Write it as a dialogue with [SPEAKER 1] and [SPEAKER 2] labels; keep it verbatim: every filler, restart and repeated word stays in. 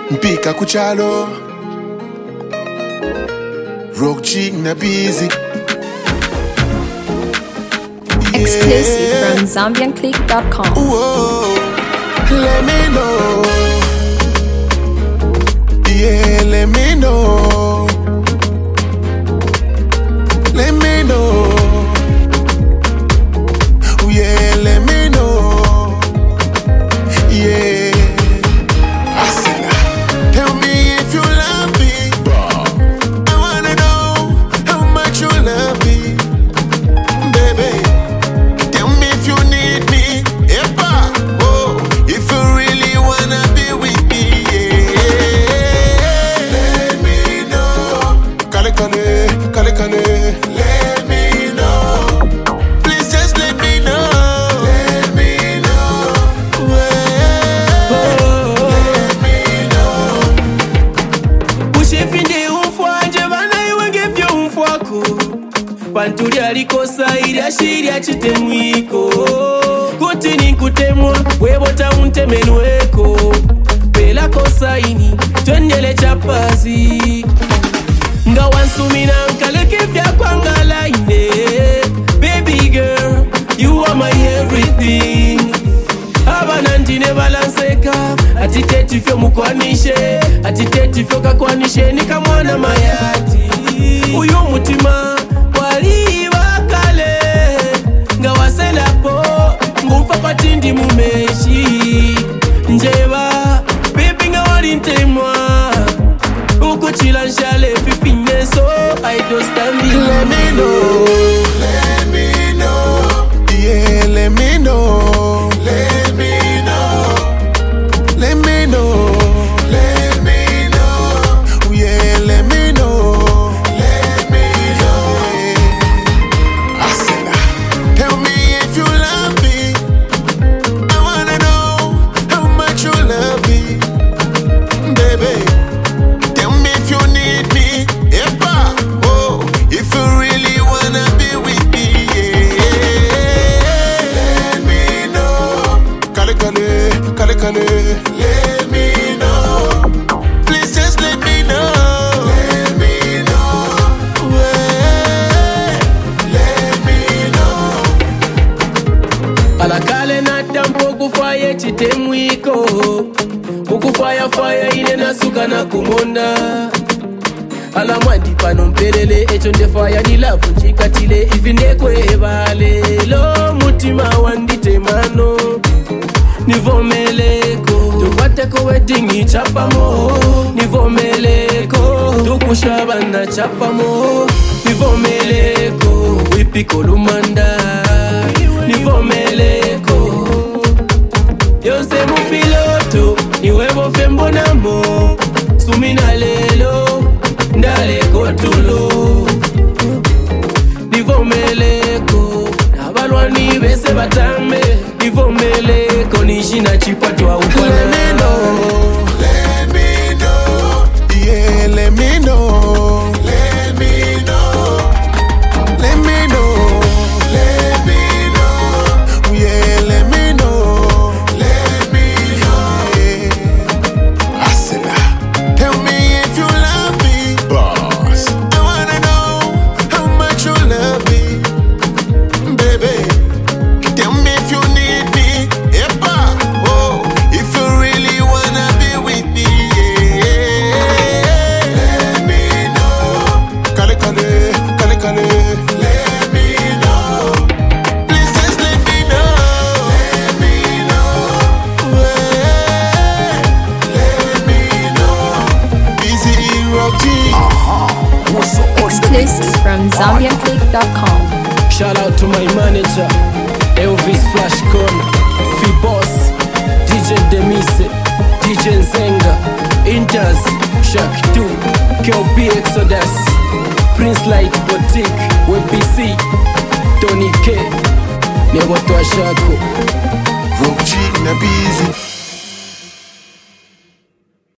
[SPEAKER 1] Mpika kuchalo Rock G na busy.
[SPEAKER 2] Exclusive from Zambian Click dot com.
[SPEAKER 1] Whoa, let me know. Yeah, let me know. Let me know. Yeah, let me know. Yeah. I said, tell me if you love me. I wanna know how much you love me, baby. Tell me if you need me. Epa, oh, if you really wanna be with me. Yeah. Let me know. Kale kale, kale kale. Let me know. Please just let me know. Let me know. Well, let me know.
[SPEAKER 3] Ushifinde umfwanje bana iwe ngevyo umfwako Panturi alikosa ili ashiri achitemwiko Kuti ni kutemwa webota untemenweko Pela kosa ini twendele chapazi Nga wansumina nkaleke vya kwa ngalaine Baby girl, you are my everything Abana ndine balanseka Atiteti fyo mukwanishe Atiteti fyo kakwanishe Nika mwana mayati Uyu mutima wali wakale Nga waselapo Ngumfa patindi mumeshi Njeba Baby nga wali ntemwa Uko chila nshale Fipinye so I don't stand in
[SPEAKER 1] Let me know. Let me know. Yeah, let me know. Let me know. Let me know. Let me know. Yeah, let me know. Let me know. I said, tell me if you love me. I wanna know how much you love me, baby. Tell me if you need me. Epa, oh, if you really wanna be with me. Yeah. Let me know. Kale kale, kale kale. Let me know. Please just let me know. Let me know. Well, let me know.
[SPEAKER 3] Alakale na tampo kufaye chitemwiko Ukufaya faya ine nasuka na kumonda Ala mwandi pano mpelele echo ndefaya nilavu njikatile Ifinde kwe vale Lo mutima wandite mano Nivomeleko Tukwateko wedding ichapamo Nivomeleko Tukushabana chapamo Nivomeleko Wipiko lumanda Nivomeleko Yose mufiloto Niwebo fembo namo Sumina lelo Ndale kotulo Nivomeleko Nabalwani bese batame Nivomeleko Nishina chipatwa upana
[SPEAKER 1] Let me know. Let me know. Yeah, let me know. Let me know. Let me know. Let me know. Yeah, let me know. Let me know. Yeah. I said, tell me if you love me, boss. I wanna know how much you love me, baby. Tell me if you need me. Epa, oh, if you really wanna be with me. Yeah. Let me know. Kale kale, kale kale. Let me know. Please just let me know. Let me know. Well, let me know. Busy Rock G.
[SPEAKER 2] Exclusive from Zambian Click dot com.
[SPEAKER 3] Shout out to my manager Elvis Flash Corner F-Boss D J Demise D J Nzenga Inters Shaq two K O P Exodus Prince Light Boutique W B C Tony K Nebo Twashako
[SPEAKER 1] Rock G na busy.